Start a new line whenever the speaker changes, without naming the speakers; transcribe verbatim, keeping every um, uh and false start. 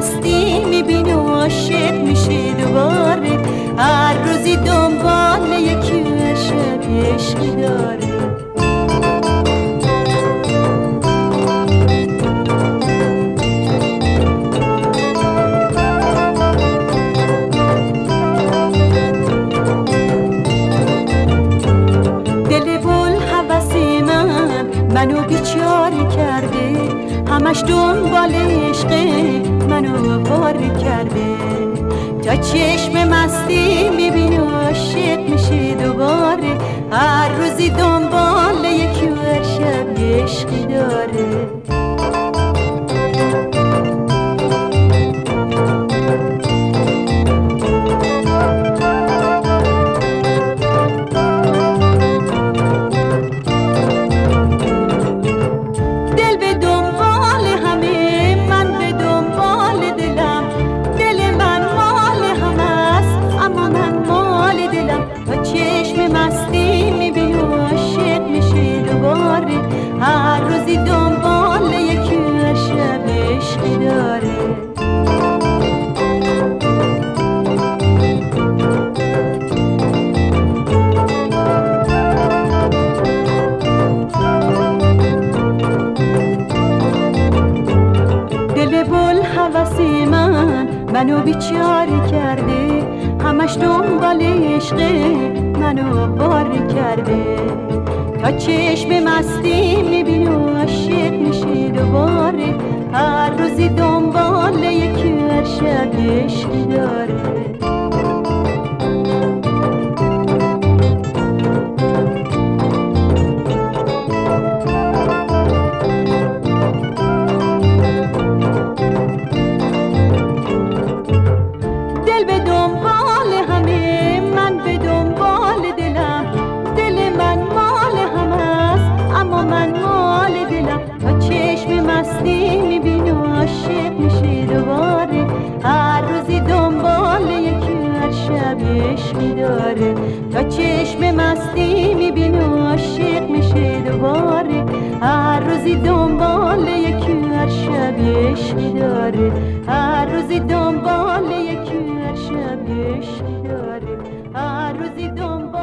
مستی میبینه و عاشق میشه دوباره، هر روزی دنبال یکی شب عشقی داره. دل بول هوسی من منو بیچاره کرده، همش دنبال عشقه منو واره کرده. تا چشم مستی میبینه و عاشق میشه دوباره، هر روزی دنبال یکی و هر شب عشقی داره. هر روزی دنبال یکی و شب عشقی داره. دل بول هوسی من منو بیچاره کرده، همش دنبال عشقه منو باره کرده. تا چشم مستی میبینه و عاشق میشه دوباره، هر روزی دنبال یکی و هر شب عشقی داره. دل به دنبال همه، من به دنبال دلم، دل من مال اما من مال دلم. تا چشم مستی میبینه و عاشق میشه دوباره، هر روزی دنبال یکی و هر شب عشقی داره. تا چشم مستی میبینه و عاشق میشه دوباره، هر روزی دنبال یکی و هر شب عشقی داره. هر روزی دنبال یکی و هر شب عشقی داره. هر روزی دنبال